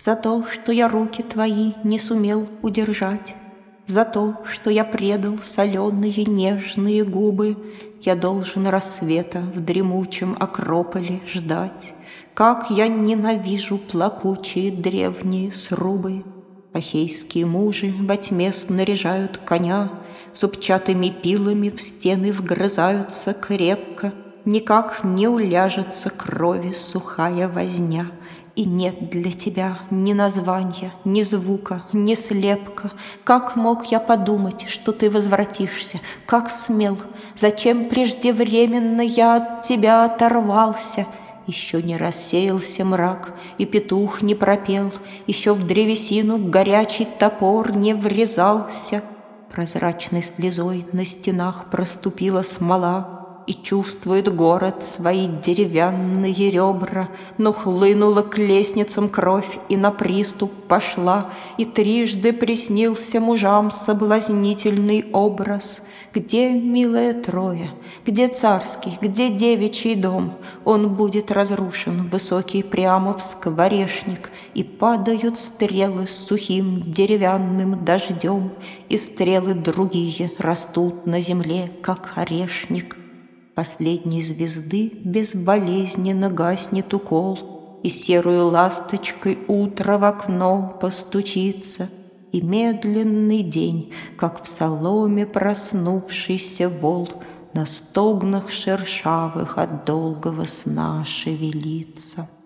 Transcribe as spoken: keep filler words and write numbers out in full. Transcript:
За то, что я руки твои не сумел удержать, за то, что я предал соленые нежные губы, я должен рассвета в дремучем Акрополе ждать. Как я ненавижу плакучие древние срубы! Ахейские мужи во тьме снаряжают коня, зубчатыми пилами в стены вгрызаются крепко, никак не уляжется крови сухая возня. И нет для тебя ни названия, ни звука, ни слепка. Как мог я подумать, что ты возвратишься? Как смел? Зачем преждевременно я от тебя оторвался? Еще не рассеялся мрак, и петух не пропел, еще в древесину горячий топор не врезался. Прозрачной слезой на стенах проступила смола, и чувствует город свои деревянные ребра, но хлынула к лестницам кровь и на приступ пошла, и трижды приснился мужам соблазнительный образ. Где, милая Троя, где царский, где девичий дом? Он будет разрушен, высокий прямо в скворечник, и падают стрелы с сухим деревянным дождем, и стрелы другие растут на земле, как орешник. Последней звезды безболезненно гаснет укол, и серую ласточкой утро в окно постучится, и медленный день, как в соломе проснувшийся вол, на стогнах шершавых от долгого сна шевелится.